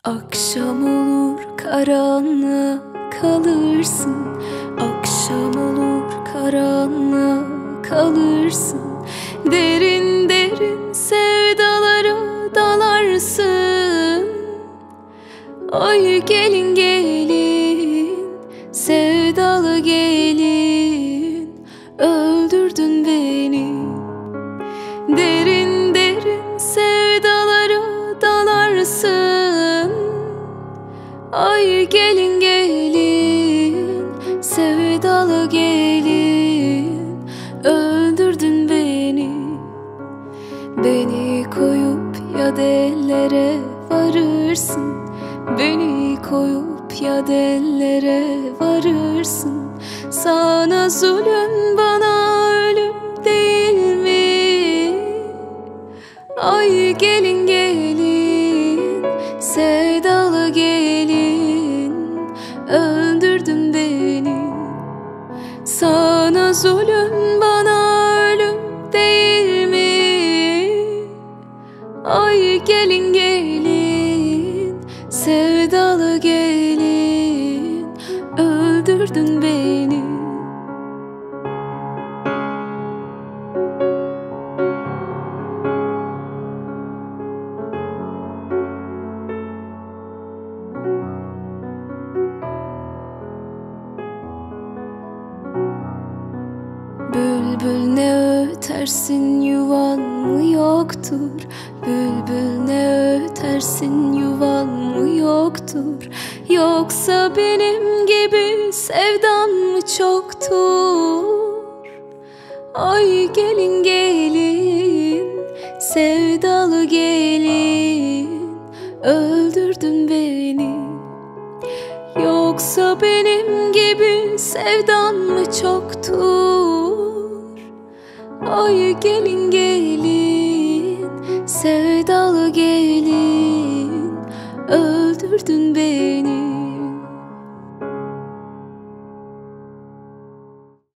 Akşam olur karanlığa kalırsın, akşam olur karanlığa kalırsın. Derin derin sevdalara dalarsın. Ay gelin gelin, sevdalı gelin, öldürdün beni. Derin derin sevdalara dalarsın. Ay gelin gelin, sevdalı gelin, öldürdün beni. Beni koyup ya dellere varırsın, beni koyup ya dellere varırsın. Sana zulüm, bana ölüm değil mi? Ay gelin gelin, sevdalı gelin, öldürdün beni. Sana zulüm, bana ölüm değil mi? Ay gelin gelin, sevdalı gelin, öldürdün beni. Bülbül ne ötersin, yuvan mı yoktur? Bülbül ne ötersin, yuvan mı yoktur? Yoksa benim gibi sevdan mı çoktur? Ay gelin gelin, sevdalı gelin, öldürdün beni. Yoksa benim gibi sevdan mı çoktur? Ay gelin gelin, sevdalı gelin, öldürdün beni.